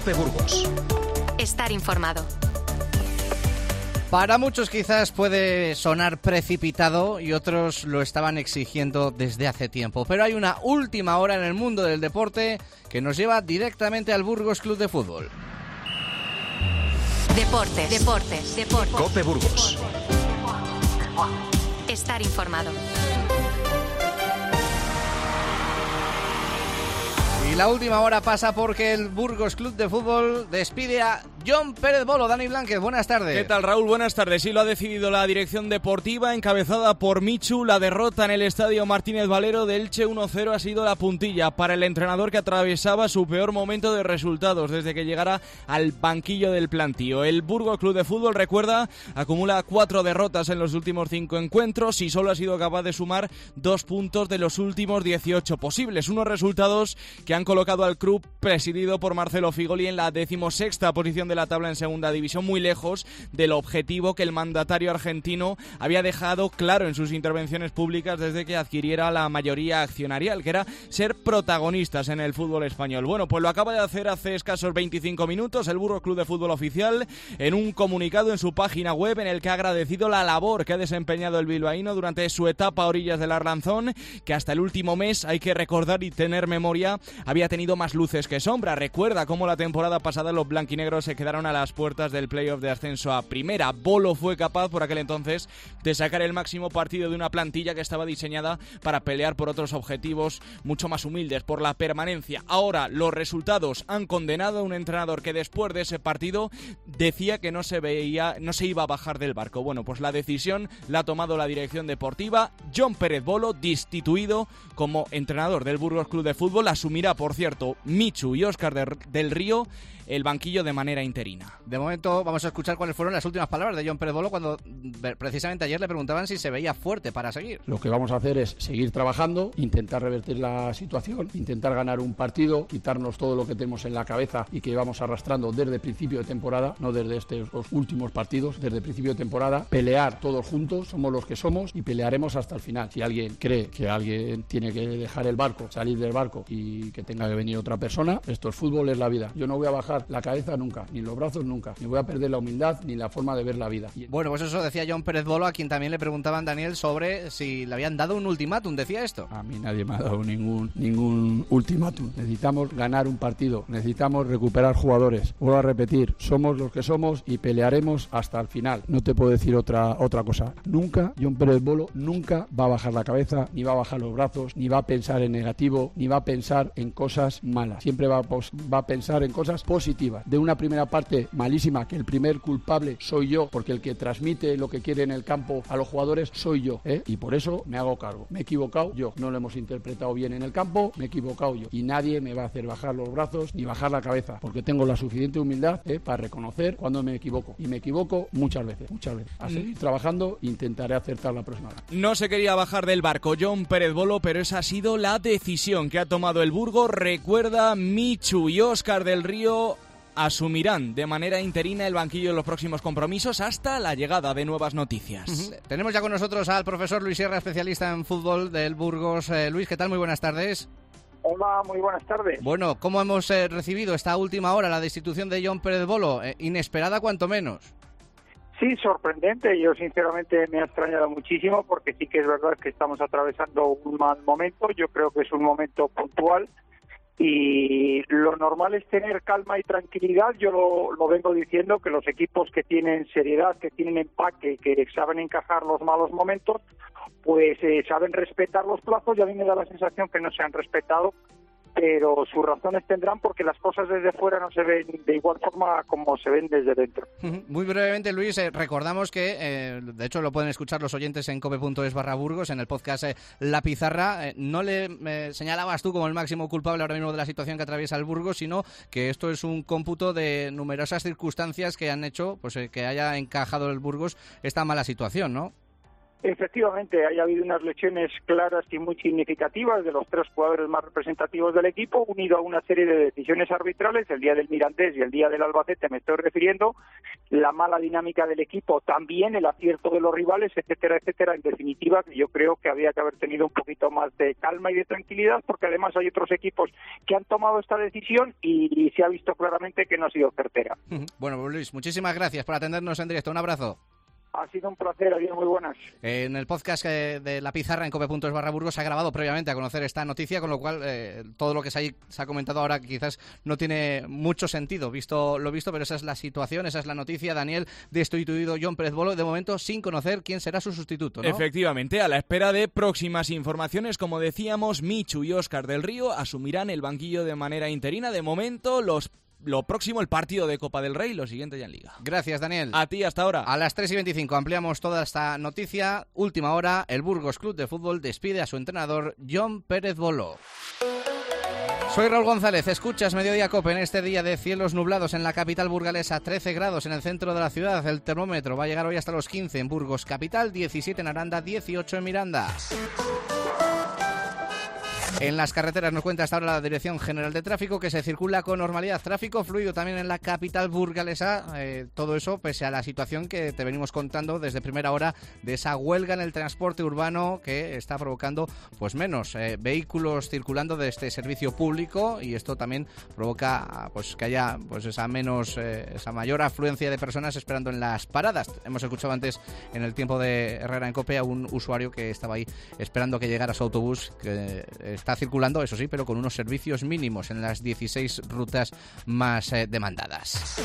COPE Burgos. Estar informado. Para muchos quizás puede sonar precipitado y otros lo estaban exigiendo desde hace tiempo. Pero hay una última hora en el mundo del deporte que nos lleva directamente al Burgos Club de Fútbol. Deportes. COPE Burgos. Estar informado. Y la última hora pasa porque el Burgos Club de Fútbol despide a Jon Pérez Bolo. Dani Blánquez, buenas tardes. ¿Qué tal, Raúl? Buenas tardes. Sí, lo ha decidido la dirección deportiva, encabezada por Michu. La derrota en el Estadio Martínez Valero de Elche 1-0 ha sido la puntilla para el entrenador que atravesaba su peor momento de resultados desde que llegara al banquillo del plantío. El Burgos Club de Fútbol, recuerda, acumula 4 derrotas en los últimos 5 encuentros y solo ha sido capaz de sumar 2 puntos de los últimos 18 posibles. Unos resultados que han colocado al club presidido por Marcelo Figoli en la 16ª posición de la tabla en segunda división, muy lejos del objetivo que el mandatario argentino había dejado claro en sus intervenciones públicas desde que adquiriera la mayoría accionarial, que era ser protagonistas en el fútbol español. Bueno, pues lo acaba de hacer hace escasos 25 minutos el Burgos Club de Fútbol Oficial en un comunicado en su página web en el que ha agradecido la labor que ha desempeñado el bilbaíno durante su etapa a orillas del Arlanzón, que hasta el último mes, hay que recordar y tener memoria, había tenido más luces que sombras. Recuerda cómo la temporada pasada los blanquinegros se quedaron a las puertas del playoff de ascenso a primera. Bolo fue capaz por aquel entonces de sacar el máximo partido de una plantilla que estaba diseñada para pelear por otros objetivos mucho más humildes, por la permanencia. Ahora los resultados han condenado a un entrenador que después de ese partido decía que no se iba a bajar del barco. Bueno, pues la decisión la ha tomado la dirección deportiva. Jon Pérez Bolo, destituido como entrenador del Burgos Club de Fútbol, asumirá, por cierto, Michu y Óscar del Río el banquillo de manera interina. De momento vamos a escuchar cuáles fueron las últimas palabras de Jon Pérez Bolo cuando precisamente ayer le preguntaban si se veía fuerte para seguir. Lo que vamos a hacer es seguir trabajando, intentar revertir la situación, intentar ganar un partido, quitarnos todo lo que tenemos en la cabeza y que llevamos arrastrando desde el principio de temporada, no desde estos últimos partidos, desde el principio de temporada, pelear todos juntos, somos los que somos y pelearemos hasta el final. Si alguien cree que alguien tiene que dejar el barco, salir del barco y que tenga que venir otra persona, esto es fútbol, es la vida. Yo no voy a bajar la cabeza nunca, ni los brazos nunca, ni voy a perder la humildad ni la forma de ver la vida. Bueno, pues eso decía Jon Pérez Bolo, a quien también le preguntaban, Daniel, sobre si le habían dado un ultimátum. ¿Decía esto? A mí nadie me ha dado ningún ultimátum. Necesitamos ganar un partido, necesitamos recuperar jugadores. Vuelvo a repetir, somos los que somos y pelearemos hasta el final. No te puedo decir otra cosa. Nunca, Jon Pérez Bolo nunca va a bajar la cabeza, ni va a bajar los brazos, ni va a pensar en negativo, ni va a pensar en cosas malas. Siempre va a pensar en cosas positivas. De una primera parte malísima, que el primer culpable soy yo, porque el que transmite lo que quiere en el campo a los jugadores soy yo, y por eso me hago cargo. Me he equivocado yo, no lo hemos interpretado bien en el campo, me he equivocado yo, y nadie me va a hacer bajar los brazos ni bajar la cabeza, porque tengo la suficiente humildad para reconocer cuando me equivoco, y me equivoco muchas veces. A seguir trabajando, intentaré acertar la próxima vez. No se quería bajar del barco Jon Pérez Bolo, pero esa ha sido la decisión que ha tomado el Burgos. Recuerda, Michu y Óscar del Río asumirán de manera interina el banquillo en los próximos compromisos hasta la llegada de nuevas noticias. Tenemos ya con nosotros al profesor Luis Sierra, especialista en fútbol del Burgos. Luis, ¿qué tal? Muy buenas tardes. Hola, muy buenas tardes. Bueno, ¿cómo hemos recibido esta última hora la destitución de Jon Pérez Bolo? Inesperada cuanto menos. Sí, sorprendente. Yo sinceramente me ha extrañado muchísimo porque sí que es verdad que estamos atravesando un mal momento. Yo creo que es un momento puntual. Y lo normal es tener calma y tranquilidad. Yo lo vengo diciendo, que los equipos que tienen seriedad, que tienen empaque, que saben encajar los malos momentos, pues saben respetar los plazos, y a mí me da la sensación que no se han respetado, pero sus razones tendrán, porque las cosas desde fuera no se ven de igual forma como se ven desde dentro. Muy brevemente, Luis, recordamos que, de hecho lo pueden escuchar los oyentes en cope.es/Burgos, en el podcast La Pizarra. No le señalabas tú como el máximo culpable ahora mismo de la situación que atraviesa el Burgos, sino que esto es un cómputo de numerosas circunstancias que han hecho pues que haya encajado el Burgos esta mala situación, ¿no? Efectivamente, haya habido unas lesiones claras y muy significativas de los 3 jugadores más representativos del equipo, unido a una serie de decisiones arbitrales, el día del Mirandés y el día del Albacete me estoy refiriendo, la mala dinámica del equipo, también el acierto de los rivales, etcétera, etcétera. En definitiva, yo creo que había que haber tenido un poquito más de calma y de tranquilidad, porque además hay otros equipos que han tomado esta decisión y se ha visto claramente que no ha sido certera. Bueno, Luis, muchísimas gracias por atendernos en directo. Un abrazo. Ha sido un placer, adiós, muy buenas. En el podcast de La Pizarra en cope.es/Burgos se ha grabado previamente a conocer esta noticia, con lo cual todo lo que se ha comentado ahora quizás no tiene mucho sentido, visto lo visto, pero esa es la situación, esa es la noticia. Daniel, destituido Jon Pérez Bolo, de momento sin conocer quién será su sustituto, ¿no? Efectivamente, a la espera de próximas informaciones, como decíamos, Michu y Óscar del Río asumirán el banquillo de manera interina. De momento, lo próximo, el partido de Copa del Rey, lo siguiente ya en Liga. Gracias, Daniel. A ti, hasta ahora. A las 3:25 ampliamos toda esta noticia. Última hora, el Burgos Club de Fútbol despide a su entrenador, Jon Pérez Bolo. Soy Raúl González, escuchas Mediodía Cope en este día de cielos nublados en la capital burgalesa, 13 grados en el centro de la ciudad. El termómetro va a llegar hoy hasta los 15 en Burgos capital, 17 en Aranda, 18 en Miranda. En las carreteras nos cuenta hasta ahora la Dirección General de Tráfico que se circula con normalidad. Tráfico fluido también en la capital burgalesa. Todo eso pese a la situación que te venimos contando desde primera hora de esa huelga en el transporte urbano que está provocando pues menos vehículos circulando de este servicio público, y esto también provoca pues que haya pues esa mayor afluencia de personas esperando en las paradas. Hemos escuchado antes en el tiempo de Herrera en Cope a un usuario que estaba ahí esperando que llegara su autobús, que está circulando, eso sí, pero con unos servicios mínimos en las 16 rutas más demandadas.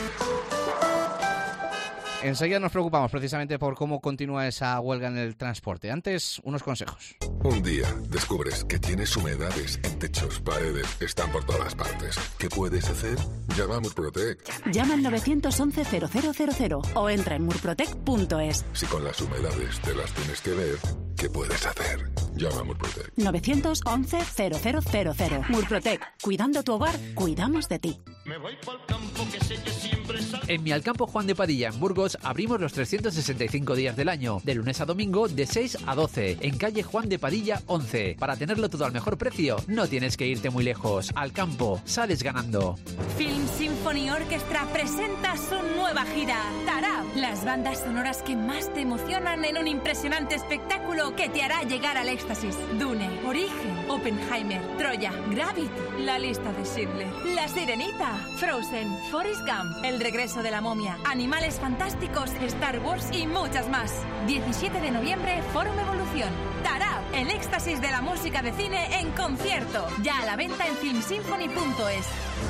Enseguida nos preocupamos precisamente por cómo continúa esa huelga en el transporte. Antes, unos consejos. Un día descubres que tienes humedades en techos, paredes, están por todas partes. ¿Qué puedes hacer? Llama a Murprotec. Llama al 911-0000 o entra en murprotec.es. Si con las humedades te las tienes que ver, ¿qué puedes hacer? Llama a Murprotec. 911-0000. Murprotec. Cuidando tu hogar, cuidamos de ti. Me voy pa'l campo que sé que siempre sale. En Mi Alcampo Juan de Padilla, en Burgos, abrimos los 365 días del año, de lunes a domingo, de 6 a 12, en calle Juan de Padilla 11. Para tenerlo todo al mejor precio, no tienes que irte muy lejos. Al campo, sales ganando. Film Symphony Orchestra presenta su nueva gira, Tarab. Las bandas sonoras que más te emocionan en un impresionante espectáculo que te hará llegar al éxtasis. Dune, Origen, Oppenheimer, Troya, Gravity, La lista de Schindler, La Sirenita, Frozen, Forrest Gump, El regreso de la momia, Animales fantásticos, Star Wars y muchas más. 17 de noviembre, Fórum Evolución. Tarab, el éxtasis de la música de cine en concierto. Ya a la venta en filmsymphony.es.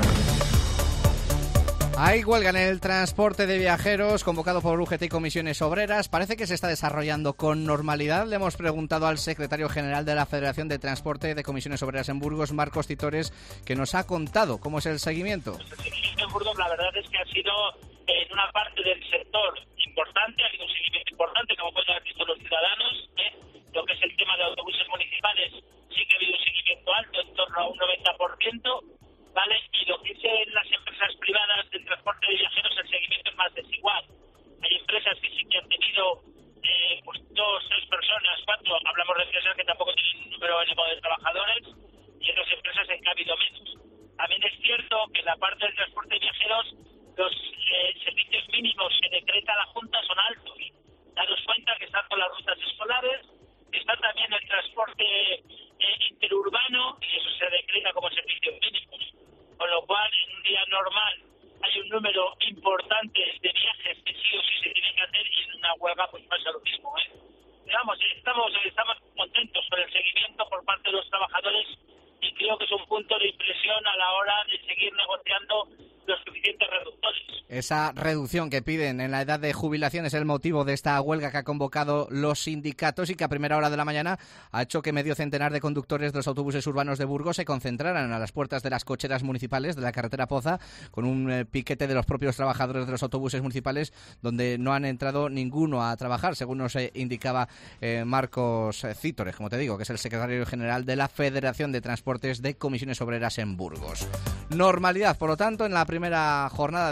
Hay huelga en el transporte de viajeros convocado por UGT y comisiones obreras. Parece que se está desarrollando con normalidad. Le hemos preguntado al secretario general de la Federación de Transporte de Comisiones Obreras en Burgos, Marcos Titores, que nos ha contado cómo es el seguimiento. El seguimiento en Burgos, la verdad es que ha sido en una parte del sector importante, ha habido un seguimiento importante, como pueden haber visto los ciudadanos. Lo que es el tema de autobuses municipales, sí que ha habido un seguimiento alto, en torno a un 90%. ¿Vale? Y lo que es en las empresas privadas del transporte de viajeros, el seguimiento es más desigual. Hay empresas que sí que han tenido pues 2, 6 personas, 4, hablamos de empresas que tampoco tienen un número elevado de trabajadores, y otras empresas en que ha habido menos. También es cierto que en la parte del transporte de viajeros los servicios mínimos que decreta la Junta son altos. Daros cuenta que están con las rutas escolares, está también el transporte interurbano, y eso se decreta como servicios mínimos. Con lo cual, en un día normal hay un número importante de viajes que sí o sí se tienen que hacer, y en una huelga pues pasa lo mismo. Digamos, estamos contentos con el seguimiento por parte de los trabajadores, y creo que es un punto de impresión a la hora de seguir negociando los suficientes reductores. Esa reducción que piden en la edad de jubilación es el motivo de esta huelga que ha convocado los sindicatos, y que a primera hora de la mañana ha hecho que medio centenar de conductores de los autobuses urbanos de Burgos se concentraran a las puertas de las cocheras municipales de la carretera Poza, con un piquete de los propios trabajadores de los autobuses municipales, donde no han entrado ninguno a trabajar, según nos indicaba Marcos Titores, como te digo, que es el secretario general de la Federación de Transportes de Comisiones Obreras en Burgos. Normalidad, por lo tanto, en la primera jornada de huelga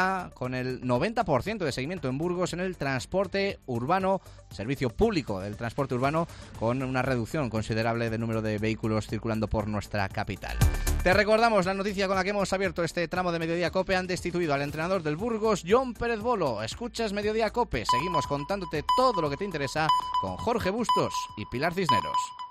cuenta con el 90% de seguimiento en Burgos en el transporte urbano, servicio público del transporte urbano, con una reducción considerable del número de vehículos circulando por nuestra capital. Te recordamos la noticia con la que hemos abierto este tramo de Mediodía Cope. Han destituido al entrenador del Burgos, Jon Pérez Bolo. Escuchas Mediodía Cope. Seguimos contándote todo lo que te interesa con Jorge Bustos y Pilar Cisneros.